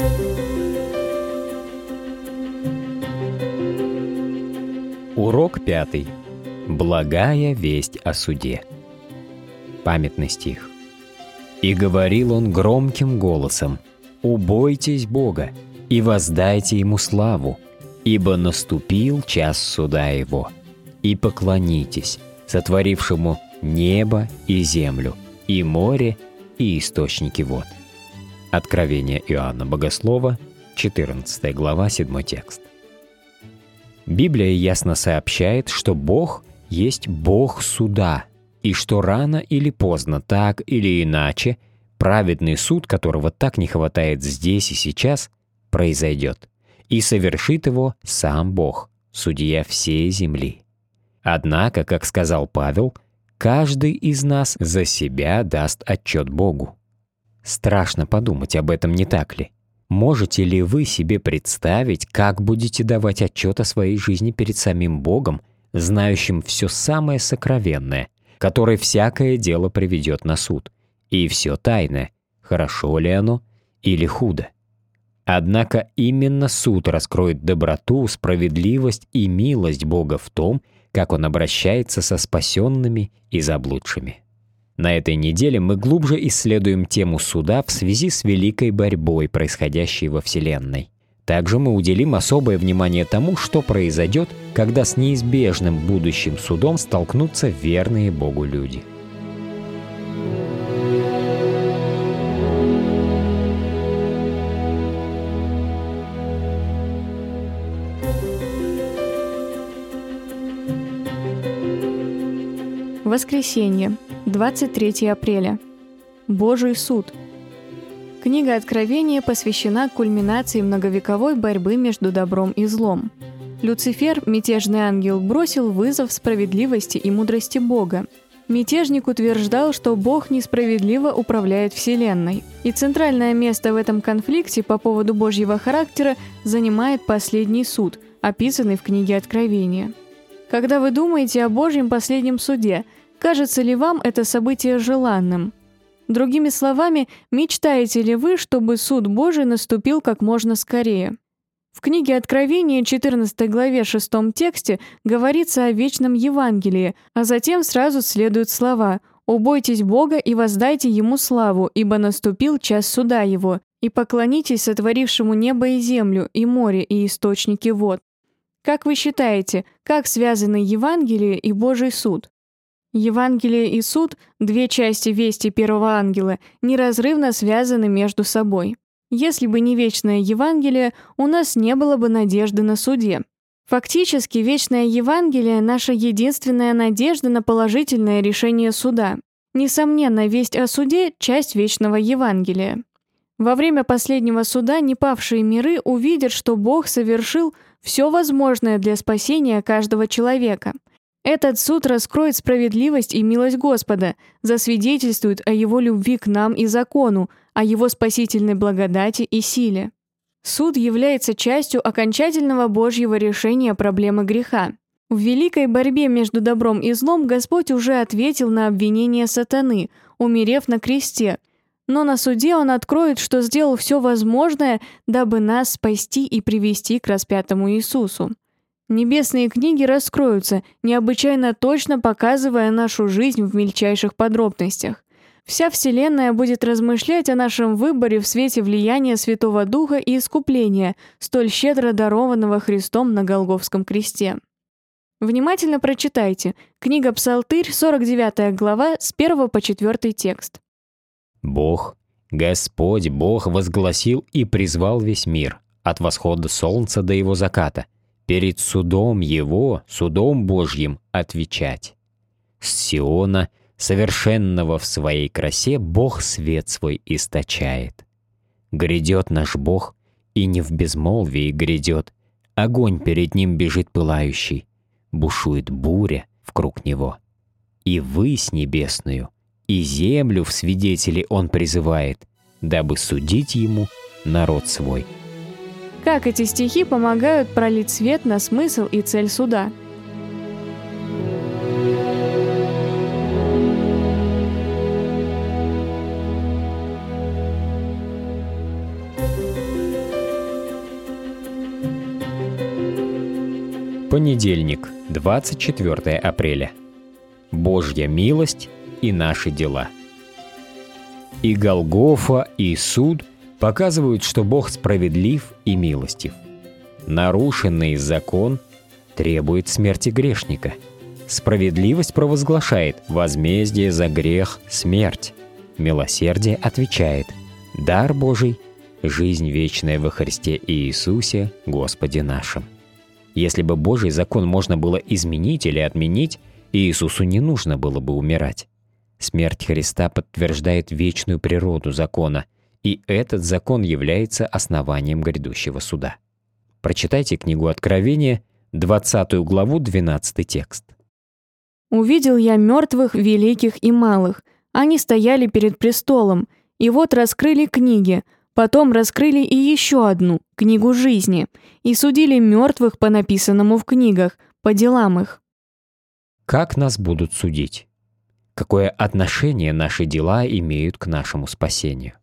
Урок 5. Благая весть о суде. Памятный стих. «И говорил он громким голосом: убойтесь Бога и воздайте Ему славу, ибо наступил час суда Его, и поклонитесь сотворившему небо и землю, и море, и источники вод». Откровение Иоанна Богослова, 14 глава, 7 текст. Библия ясно сообщает, что Бог есть Бог суда, и что рано или поздно, так или иначе, праведный суд, которого так не хватает здесь и сейчас, произойдет, и совершит его сам Бог, судья всей земли. Однако, как сказал Павел, каждый из нас за себя даст отчет Богу. Страшно подумать об этом, не так ли? Можете ли вы себе представить, как будете давать отчет о своей жизни перед самим Богом, знающим все самое сокровенное, который всякое дело приведет на суд, и все тайное, хорошо ли оно или худо? Однако именно суд раскроет доброту, справедливость и милость Бога в том, как Он обращается со спасенными и заблудшими. На этой неделе мы глубже исследуем тему суда в связи с великой борьбой, происходящей во Вселенной. Также мы уделим особое внимание тому, что произойдет, когда с неизбежным будущим судом столкнутся верные Богу люди. Воскресенье, 23 апреля. Божий суд. Книга Откровения посвящена кульминации многовековой борьбы между добром и злом. Люцифер, мятежный ангел, бросил вызов справедливости и мудрости Бога. Мятежник утверждал, что Бог несправедливо управляет Вселенной. И центральное место в этом конфликте по поводу Божьего характера занимает последний суд, описанный в книге Откровения. Когда вы думаете о Божьем последнем суде, кажется ли вам это событие желанным? Другими словами, мечтаете ли вы, чтобы суд Божий наступил как можно скорее? В книге Откровения, 14 главе 6 тексте, говорится о вечном Евангелии, а затем сразу следуют слова: «Убойтесь Бога и воздайте Ему славу, ибо наступил час суда Его, и поклонитесь сотворившему небо и землю, и море, и источники вод». Как вы считаете, как связаны Евангелие и Божий суд? Евангелие и суд, две части вести первого ангела, неразрывно связаны между собой. Если бы не вечное Евангелие, у нас не было бы надежды на суде. Фактически, вечное Евангелие – наша единственная надежда на положительное решение суда. Несомненно, весть о суде – часть вечного Евангелия. Во время последнего суда непавшие миры увидят, что Бог совершил все возможное для спасения каждого человека. Этот суд раскроет справедливость и милость Господа, засвидетельствует о Его любви к нам и закону, о Его спасительной благодати и силе. Суд является частью окончательного Божьего решения проблемы греха. В великой борьбе между добром и злом Господь уже ответил на обвинение сатаны, умерев на кресте. Но на суде Он откроет, что сделал все возможное, дабы нас спасти и привести к распятому Иисусу. Небесные книги раскроются, необычайно точно показывая нашу жизнь в мельчайших подробностях. Вся Вселенная будет размышлять о нашем выборе в свете влияния Святого Духа и искупления, столь щедро дарованного Христом на Голгофском кресте. Внимательно прочитайте. Книга Псалтырь, 49 глава, с 1 по 4 текст. Бог, Господь Бог возгласил и призвал весь мир, от восхода солнца до его заката, перед судом Его, судом Божьим, отвечать. С Сиона, совершенного в своей красе, Бог свет свой источает. Грядет наш Бог, и не в безмолвии грядет, огонь перед Ним бежит пылающий, бушует буря вкруг Него. И высь небесную, и землю в свидетели Он призывает, дабы судить Ему народ свой. Как эти стихи помогают пролить свет на смысл и цель суда? Понедельник, 24 апреля. Божья милость и наши дела. И Голгофа, и суд показывают, что Бог справедлив и милостив. Нарушенный закон требует смерти грешника. Справедливость провозглашает возмездие за грех – смерть. Милосердие отвечает дар Божий – жизнь вечная во Христе Иисусе, Господе нашим. Если бы Божий закон можно было изменить или отменить, Иисусу не нужно было бы умирать. Смерть Христа подтверждает вечную природу закона, и этот закон является основанием грядущего суда. Прочитайте книгу Откровения, 20 главу, 12 текст. «Увидел я мертвых, великих и малых. Они стояли перед престолом, и вот раскрыли книги, потом раскрыли и еще одну, книгу жизни, и судили мертвых по написанному в книгах, по делам их». Как нас будут судить? Какое отношение наши дела имеют к нашему спасению?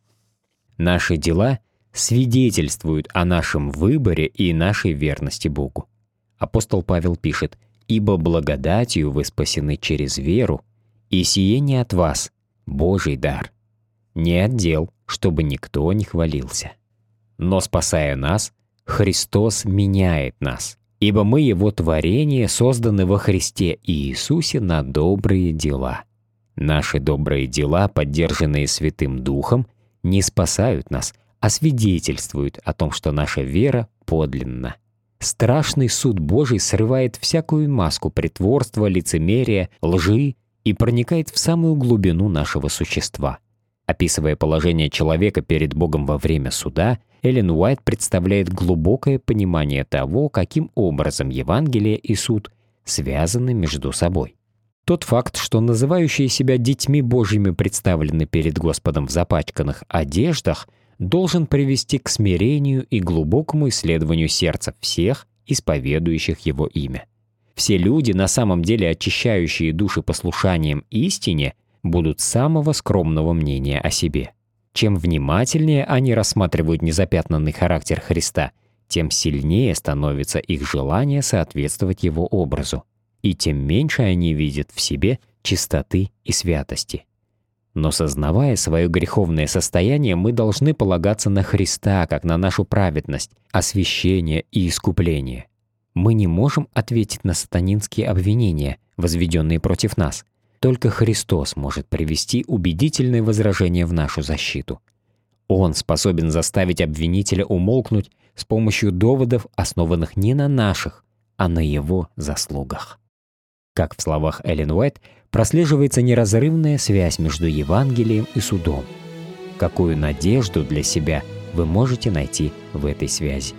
Наши дела свидетельствуют о нашем выборе и нашей верности Богу. Апостол Павел пишет: «Ибо благодатью вы спасены через веру, и сие не от вас, Божий дар, не от дел, чтобы никто не хвалился. Но, спасая нас, Христос меняет нас, ибо мы Его творение, созданы во Христе Иисусе на добрые дела». Наши добрые дела, поддержанные Святым Духом, не спасают нас, а свидетельствуют о том, что наша вера подлинна. Страшный суд Божий срывает всякую маску притворства, лицемерия, лжи и проникает в самую глубину нашего существа. Описывая положение человека перед Богом во время суда, Эллен Уайт представляет глубокое понимание того, каким образом Евангелие и суд связаны между собой. Тот факт, что называющие себя детьми Божьими представлены перед Господом в запачканных одеждах, должен привести к смирению и глубокому исследованию сердца всех, исповедующих Его имя. Все люди, на самом деле очищающие души послушанием истине, будут самого скромного мнения о себе. Чем внимательнее они рассматривают незапятнанный характер Христа, тем сильнее становится их желание соответствовать Его образу, и тем меньше они видят в себе чистоты и святости. Но сознавая свое греховное состояние, мы должны полагаться на Христа, как на нашу праведность, освящение и искупление. Мы не можем ответить на сатанинские обвинения, возведенные против нас. Только Христос может привести убедительные возражения в нашу защиту. Он способен заставить обвинителя умолкнуть с помощью доводов, основанных не на наших, а на Его заслугах. Как в словах Эллен Уайт, прослеживается неразрывная связь между Евангелием и судом. Какую надежду для себя вы можете найти в этой связи?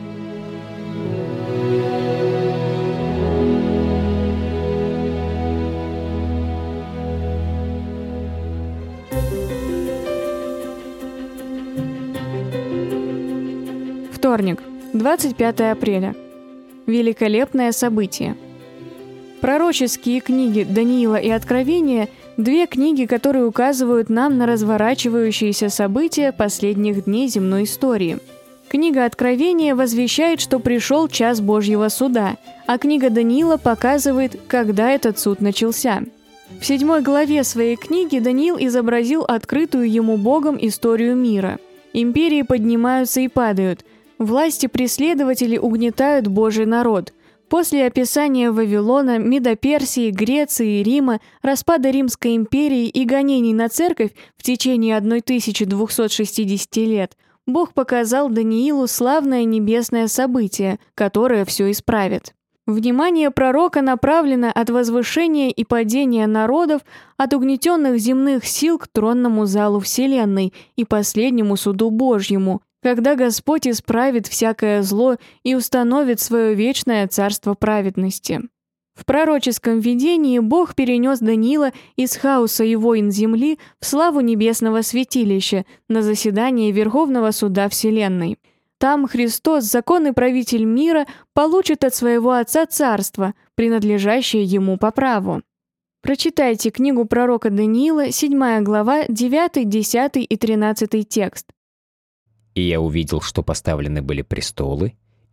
Вторник, 25 апреля. Великолепное событие. Пророческие книги Даниила и Откровения – две книги, которые указывают нам на разворачивающиеся события последних дней земной истории. Книга Откровения возвещает, что пришел час Божьего суда, а книга Даниила показывает, когда этот суд начался. В 7 главе своей книги Даниил изобразил открытую ему Богом историю мира. Империи поднимаются и падают, власти преследователей угнетают Божий народ. После описания Вавилона, Медоперсии, Греции, Рима, распада Римской империи и гонений на церковь в течение 1260 лет, Бог показал Даниилу славное небесное событие, которое все исправит. Внимание пророка направлено от возвышения и падения народов, от угнетенных земных сил к тронному залу Вселенной и последнему суду Божьему, когда Господь исправит всякое зло и установит свое вечное царство праведности. В пророческом видении Бог перенес Даниила из хаоса и войн земли в славу небесного святилища на заседание Верховного Суда Вселенной. Там Христос, законный правитель мира, получит от своего Отца царство, принадлежащее Ему по праву. Прочитайте книгу пророка Даниила, 7 глава, 9, 10 и 13 текст. «И я увидел, что поставлены были престолы,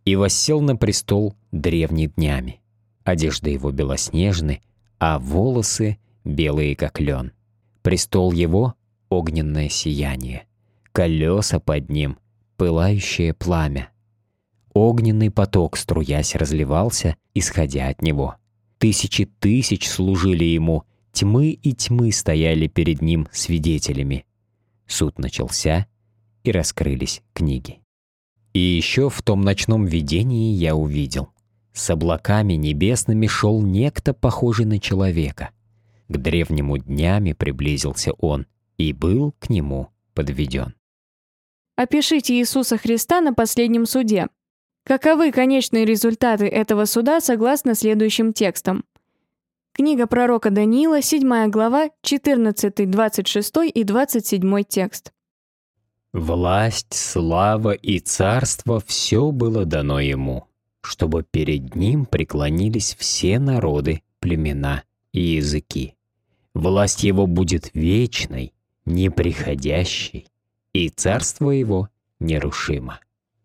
И воссел на престол древний днями. Одежда его белоснежны, а волосы белые, как лен. Престол его — огненное сияние, колеса под ним — пылающее пламя. Огненный поток, струясь, разливался, исходя от него. Тысячи тысяч служили ему, тьмы и тьмы стояли перед ним свидетелями. Суд начался, и раскрылись книги. И еще в том ночном видении я увидел. С облаками небесными шел некто, похожий на человека. К древнему днями приблизился он, и был к нему подведен. Опишите Иисуса Христа на последнем суде. Каковы конечные результаты этого суда согласно следующим текстам? Книга пророка Даниила, 7 глава, 14, 26 и 27 текст. «Власть, слава и царство — все было дано ему, чтобы перед ним преклонились все народы, племена и языки. Власть его будет вечной, неприходящей, и царство его нерушимо.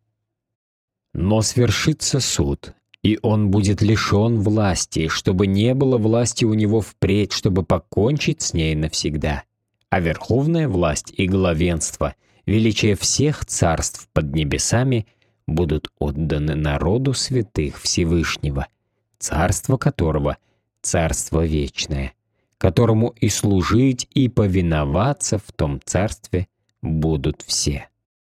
Но свершится суд, и он будет лишен власти, чтобы не было власти у него впредь, чтобы покончить с ней навсегда. А верховная власть и главенство, величие всех царств под небесами, будут отданы народу святых Всевышнего, царство которого — царство вечное, которому и служить, и повиноваться в том царстве будут все».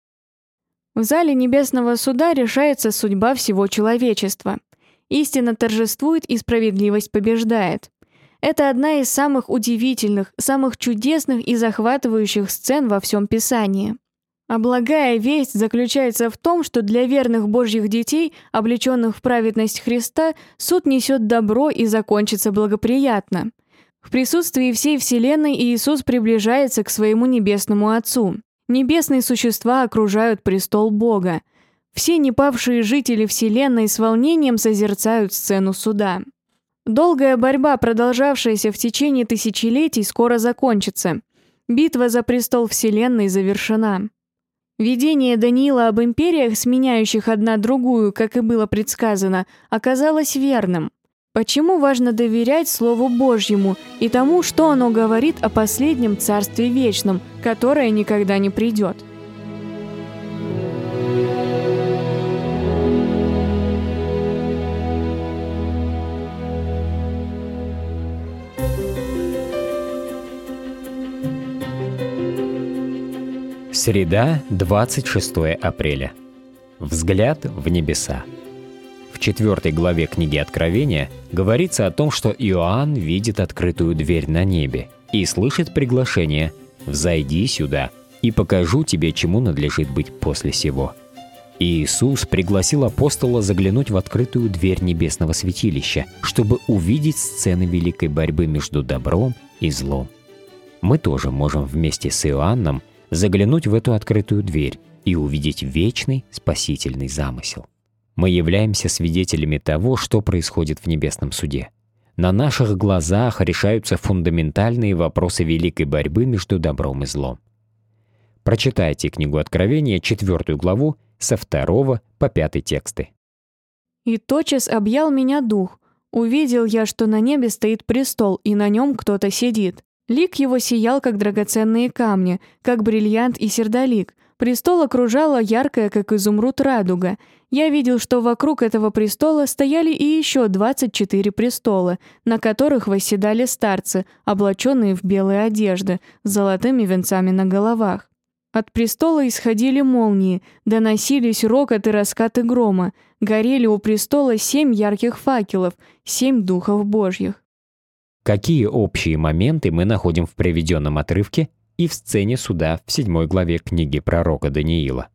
В зале Небесного Суда решается судьба всего человечества. Истина торжествует и справедливость побеждает. Это одна из самых удивительных, самых чудесных и захватывающих сцен во всем Писании. А благая весть заключается в том, что для верных Божьих детей, облеченных в праведность Христа, суд несет добро и закончится благоприятно. В присутствии всей Вселенной Иисус приближается к своему Небесному Отцу. Небесные существа окружают престол Бога. Все непавшие жители Вселенной с волнением созерцают сцену суда. Долгая борьба, продолжавшаяся в течение тысячелетий, скоро закончится. Битва за престол Вселенной завершена. Видение Даниила об империях, сменяющих одна другую, как и было предсказано, оказалось верным. Почему важно доверять Слову Божьему и тому, что оно говорит о последнем Царстве Вечном, которое никогда не придет? Среда, 26 апреля. Взгляд в небеса. В 4 главе книги Откровения говорится о том, что Иоанн видит открытую дверь на небе и слышит приглашение «Взойди сюда, и покажу тебе, чему надлежит быть после сего». И Иисус пригласил апостола заглянуть в открытую дверь небесного святилища, чтобы увидеть сцены великой борьбы между добром и злом. Мы тоже можем вместе с Иоанном заглянуть в эту открытую дверь и увидеть вечный спасительный замысел. Мы являемся свидетелями того, что происходит в небесном суде. На наших глазах решаются фундаментальные вопросы великой борьбы между добром и злом. Прочитайте книгу Откровения, 4 главу, со 2 по 5 тексты. «И тотчас объял меня дух. Увидел я, что на небе стоит престол, и на нем кто-то сидит. Лик его сиял, как драгоценные камни, как бриллиант и сердолик. Престол окружала яркая, как изумруд, радуга. Я видел, что вокруг этого престола стояли и еще 24 престола, на которых восседали старцы, облаченные в белые одежды, с золотыми венцами на головах. От престола исходили молнии, доносились рокот и раскаты грома, горели у престола 7 ярких факелов, 7 духов Божьих». Какие общие моменты мы находим в приведенном отрывке и в сцене суда в 7 главе книги пророка Даниила?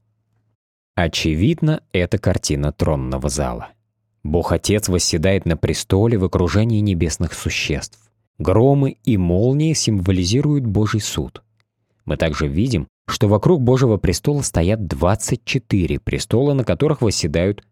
Очевидно, это картина тронного зала. Бог-Отец восседает на престоле в окружении небесных существ. Громы и молнии символизируют Божий суд. Мы также видим, что вокруг Божьего престола стоят 24 престола, на которых восседают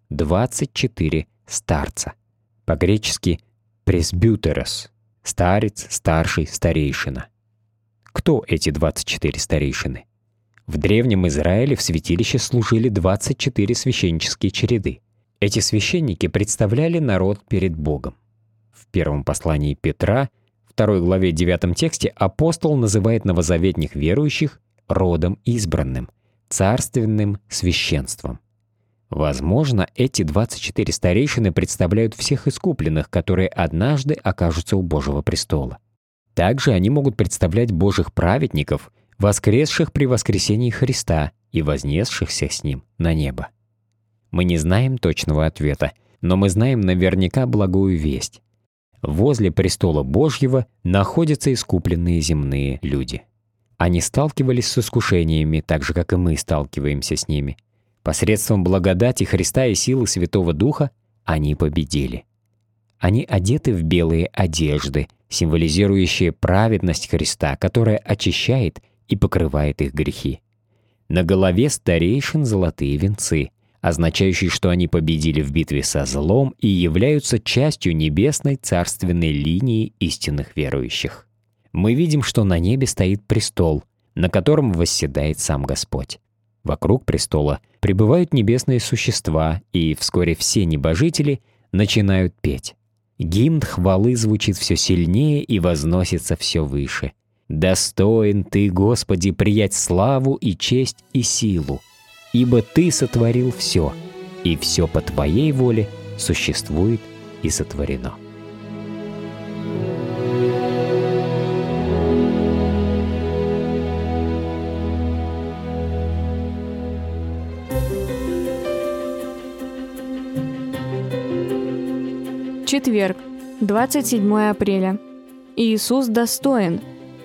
24 старца. По-гречески «пресбютерос» — старец, старший, старейшина. Кто эти 24 старейшины? В Древнем Израиле в святилище служили 24 священнические череды. Эти священники представляли народ перед Богом. В первом послании Петра, 2 главе 9 тексте, апостол называет новозаветних верующих родом избранным, царственным священством. Возможно, эти 24 старейшины представляют всех искупленных, которые однажды окажутся у Божьего престола. Также они могут представлять Божьих праведников, воскресших при воскресении Христа и вознесшихся с Ним на небо. Мы не знаем точного ответа, но мы знаем наверняка благую весть. Возле престола Божьего находятся искупленные земные люди. Они сталкивались с искушениями, так же, как и мы сталкиваемся с ними. Посредством благодати Христа и силы Святого Духа они победили. Они одеты в белые одежды, символизирующие праведность Христа, которая очищает и покрывает их грехи. На голове старейшин золотые венцы, означающие, что они победили в битве со злом и являются частью небесной царственной линии истинных верующих. Мы видим, что на небе стоит престол, на котором восседает сам Господь. Вокруг престола пребывают небесные существа, и вскоре все небожители начинают петь. Гимн хвалы звучит все сильнее и возносится все выше. «Достоин Ты, Господи, приять славу и честь и силу, ибо Ты сотворил все, и все по Твоей воле существует и сотворено». Четверг, 27 апреля. Иисус достоин.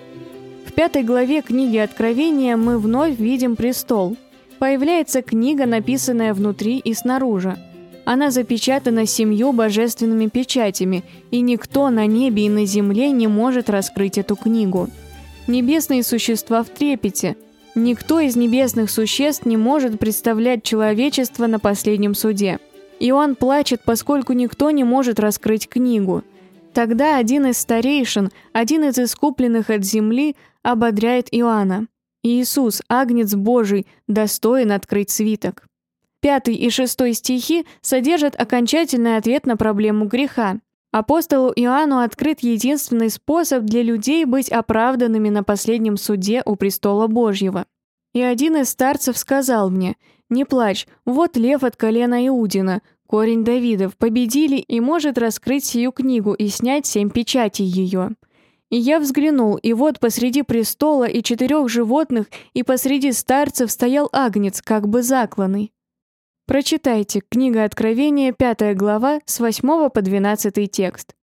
В 5 главе книги Откровения мы вновь видим престол. Появляется книга, написанная внутри и снаружи. Она запечатана 7 божественными печатями, и никто на небе и на земле не может раскрыть эту книгу. Небесные существа в трепете. Никто из небесных существ не может представлять человечество на последнем суде. Иоанн плачет, поскольку никто не может раскрыть книгу. Тогда один из старейшин, один из искупленных от земли, ободряет Иоанна. Иисус, Агнец Божий, достоин открыть свиток. 5 и 6 стихи содержат окончательный ответ на проблему греха. Апостолу Иоанну открыт единственный способ для людей быть оправданными на последнем суде у престола Божьего. «И один из старцев сказал мне: „Не плачь, вот лев от колена Иудина, корень Давидов, победили и может раскрыть сию книгу и снять 7 печатей ее“. И я взглянул, и вот посреди престола и 4 животных, и посреди старцев стоял Агнец, как бы закланный». Прочитайте, книга Откровения, 5 глава, с 8 по 12 текст.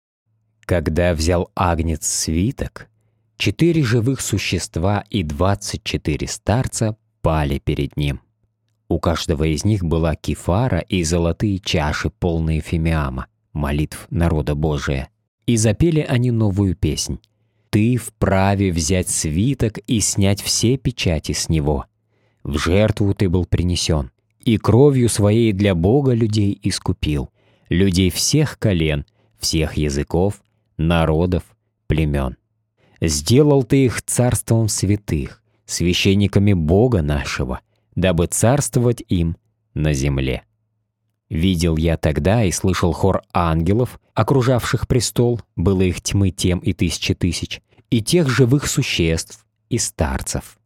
«Когда взял Агнец свиток, 4 живых существа и 24 старца пали перед ним. У каждого из них была кефара и золотые чаши, полные фимиама, молитв народа Божия. И запели они новую песнь: «Ты вправе взять свиток и снять все печати с него. В жертву ты был принесен, и кровью своей для Бога людей искупил, людей всех колен, всех языков, народов, племен. Сделал ты их царством святых, священниками Бога нашего, дабы царствовать им на земле». Видел я тогда и слышал хор ангелов, окружавших престол, было их тьмы тем и тысячи тысяч, и тех живых существ, и старцев.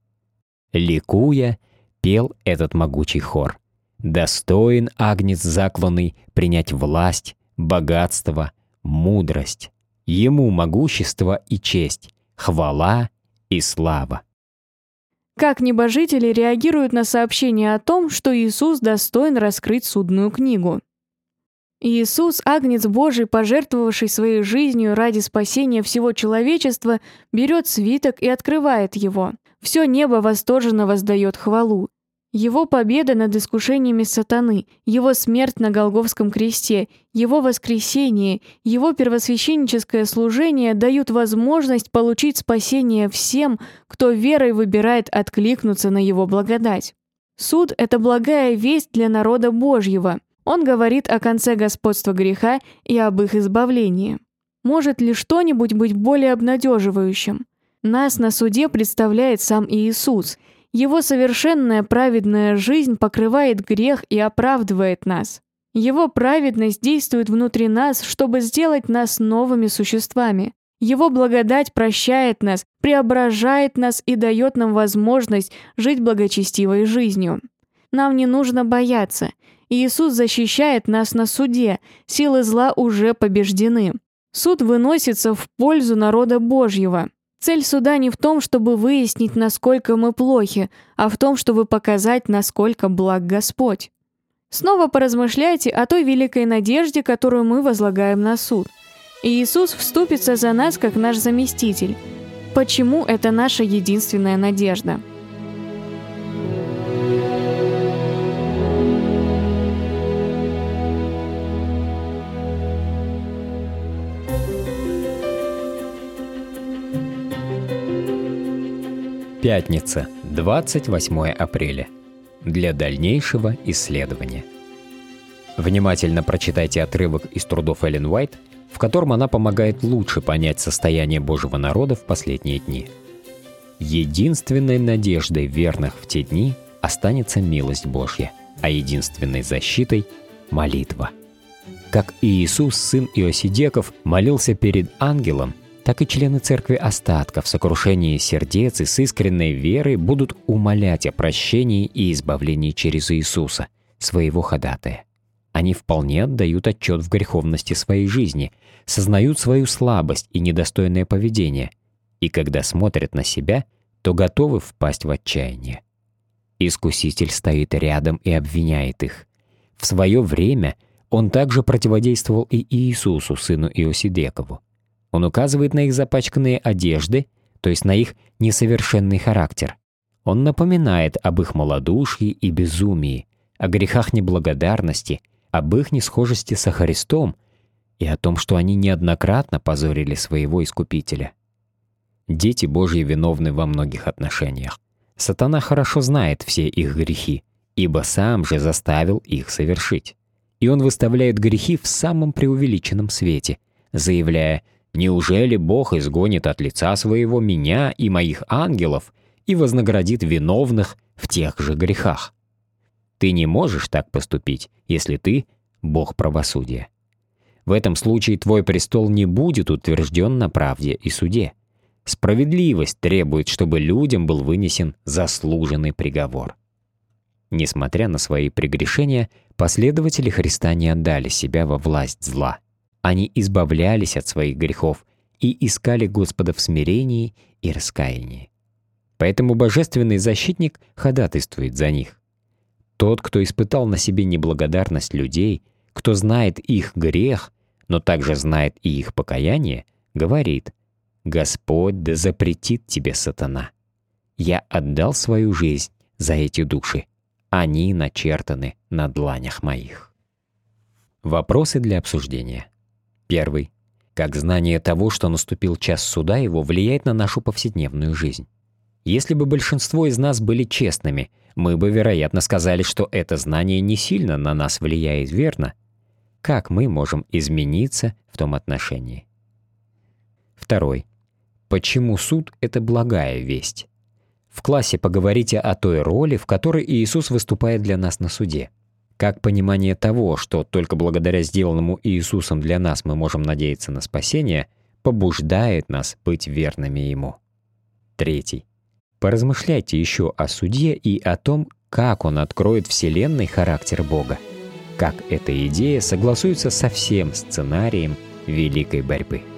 Ликуя, пел этот могучий хор: «Достоин Агнец закланный принять власть, богатство, мудрость. Ему могущество и честь, хвала и слава». Как небожители реагируют на сообщение о том, что Иисус достоин раскрыть судную книгу? Иисус, Агнец Божий, пожертвовавший своей жизнью ради спасения всего человечества, берет свиток и открывает его. Все небо восторженно воздает хвалу. Его победа над искушениями сатаны, его смерть на Голгофском кресте, его воскресение, его первосвященническое служение дают возможность получить спасение всем, кто верой выбирает откликнуться на его благодать. Суд — это благая весть для народа Божьего. Он говорит о конце господства греха и об их избавлении. Может ли что-нибудь быть более обнадеживающим? Нас на суде представляет сам Иисус. Его совершенная праведная жизнь покрывает грех и оправдывает нас. Его праведность действует внутри нас, чтобы сделать нас новыми существами. Его благодать прощает нас, преображает нас и дает нам возможность жить благочестивой жизнью. Нам не нужно бояться. Иисус защищает нас на суде, силы зла уже побеждены. Суд выносится в пользу народа Божьего. Цель суда не в том, чтобы выяснить, насколько мы плохи, а в том, чтобы показать, насколько благ Господь. Снова поразмышляйте о той великой надежде, которую мы возлагаем на суд. Иисус вступится за нас, как наш заместитель. Почему это наша единственная надежда? Пятница, 28 апреля. Для дальнейшего исследования. Внимательно прочитайте отрывок из трудов Эллен Уайт, в котором она помогает лучше понять состояние Божьего народа в последние дни. Единственной надеждой верных в те дни останется милость Божья, а единственной защитой – молитва. Как Иисус, сын Иосидеков, молился перед ангелом, так и члены церкви остатка в сокрушении сердец и с искренней верой будут умолять о прощении и избавлении через Иисуса, своего ходатая. Они вполне отдают отчет в греховности своей жизни, сознают свою слабость и недостойное поведение, и когда смотрят на себя, то готовы впасть в отчаяние. Искуситель стоит рядом и обвиняет их. В свое время он также противодействовал и Иисусу, сыну Иосидекову. Он указывает на их запачканные одежды, то есть на их несовершенный характер. Он напоминает об их малодушии и безумии, о грехах неблагодарности, об их несхожести со Христом и о том, что они неоднократно позорили своего Искупителя. Дети Божьи виновны во многих отношениях. Сатана хорошо знает все их грехи, ибо сам же заставил их совершить. И он выставляет грехи в самом преувеличенном свете, заявляя: «Неужели Бог изгонит от лица своего меня и моих ангелов и вознаградит виновных в тех же грехах?» Ты не можешь так поступить, если ты – Бог правосудия. В этом случае твой престол не будет утвержден на правде и суде. Справедливость требует, чтобы людям был вынесен заслуженный приговор. Несмотря на свои прегрешения, последователи Христа не отдали себя во власть зла. Они избавлялись от своих грехов и искали Господа в смирении и раскаянии. Поэтому Божественный Защитник ходатайствует за них. Тот, кто испытал на себе неблагодарность людей, кто знает их грех, но также знает и их покаяние, говорит: «Господь да запретит тебе, сатана. Я отдал свою жизнь за эти души. Они начертаны на дланях моих». Вопросы для обсуждения. Первый. Как знание того, что наступил час суда его, влияет на нашу повседневную жизнь? Если бы большинство из нас были честными, мы бы, вероятно, сказали, что это знание не сильно на нас влияет, верно? Как мы можем измениться в том отношении? Второй. Почему суд — это благая весть? В классе поговорите о той роли, в которой Иисус выступает для нас на суде. Как понимание того, что только благодаря сделанному Иисусом для нас мы можем надеяться на спасение, побуждает нас быть верными Ему. Третий. Поразмышляйте еще о суде и о том, как он откроет вселенной характер Бога, как эта идея согласуется со всем сценарием великой борьбы.